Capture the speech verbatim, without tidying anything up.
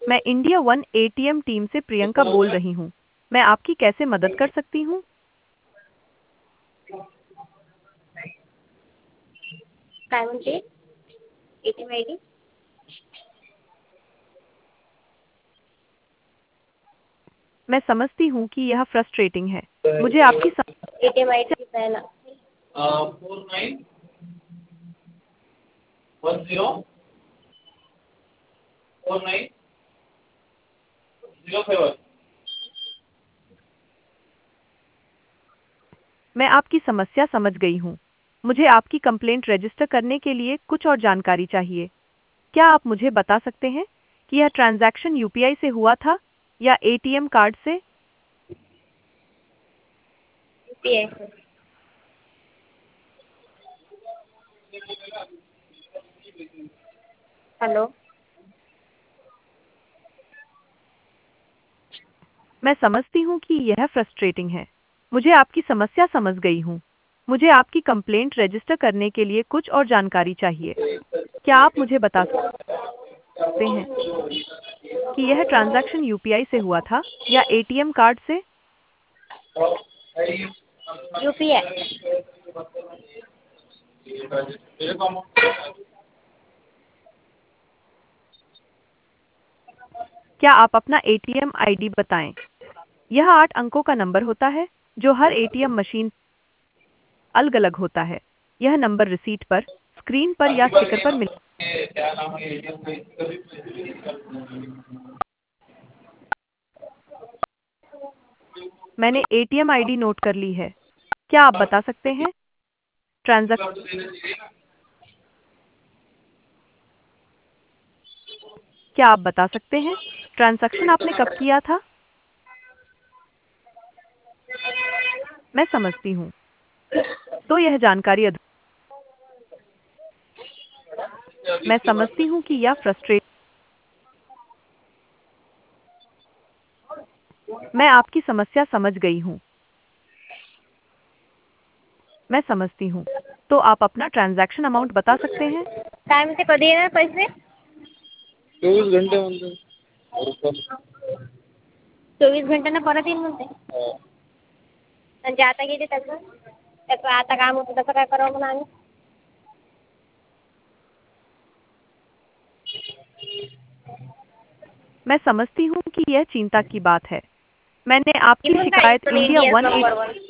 मैं India one ATM team से प्रियंका बोल रही हूँ। मैं आपकी कैसे मदद कर सकती हूँ? काय म्हणते? एटीएम आय डी मैं समझती हूँ कि यह फ्रस्ट्रेटिंग है। मुझे आपकी एटीएम आय डी कितना है ना? Four nine one zero four nine zero seven. मैं आपकी समस्या समझ गई हूँ। मुझे आपकी कंप्लेंट रजिस्टर करने के लिए कुछ और जानकारी चाहिए। क्या आप मुझे बता सकते हैं कि यह ट्रांजैक्शन यूपीआई से हुआ था या एटीएम कार्ड से? यूपीआई से। हेलो। मैं समझती हूँ कि यह फ्रस्ट्रेटिंग है। मुझे आपकी समस्या समझ गई हूँ। मुझे आपकी कंप्लेंट रजिस्टर करने के लिए कुछ और जानकारी चाहिए। क्या आप मुझे बता सकते हैं कि यह ट्रांजैक्शन यूपीआई से हुआ था या एटीएम कार्ड से? यूपीआई। क्या आप अपना एटीएम आईडी बताएं? यह आठ अंकों का नंबर होता है जो हर एटीएम मशीन अलग अलग होता है। यह नंबर रिसीट पर, स्क्रीन पर या स्टिकर पर मिल क्या नाम है एटीएम का इसका भी मैंने एटीएम आईडी नोट कर ली है। क्या आप बता सकते हैं ट्रांजैक्शन क्या आप बता सकते हैं ट्रांजैक्शन आपने कब किया था? मैं समझती हूँ। तो यह जानकारी अधूरी मैं समझती हूँ कि यह फ्रस्ट्रेट मैं आपकी समस्या समझ गई हूँ। मैं समझती हूँ। तो आप अपना ट्रांजैक्शन अमाउंट बता सकते हैं? काय म्हणते कधी येणार पैसे? चोवीस घंटे म्हणते चोवीस घंट्यानं परत येईल म्हणते. आणि जे आता गेले त्याचं त्याचं आता काम होतं त्याचं काय करावं म्हणून आम्ही? मैं समझती हूँ कि यह चिंता की बात है। मैंने आपकी किती शिकायत पण इंडिया इंडियाच वन नंबर वन